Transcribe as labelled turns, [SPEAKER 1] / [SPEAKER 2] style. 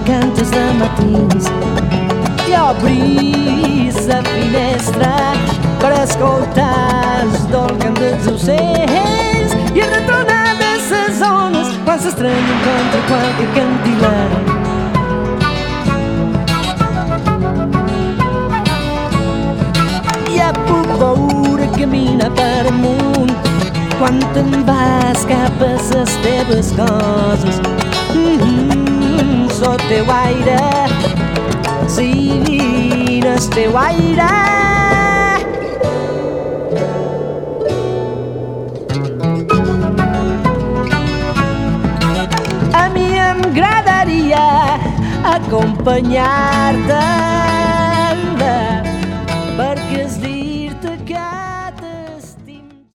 [SPEAKER 1] cantes de matins. I obris la finestra per escoltar el dol cant dels ocells i retornar de les zones quan s'estrenyen contra qualque cantilar. Ja puc veure caminar per amunt quan te'n vas cap a les teves coses. El teu aire, sí, el teu aire. A mi m'agradaria acompanyar-te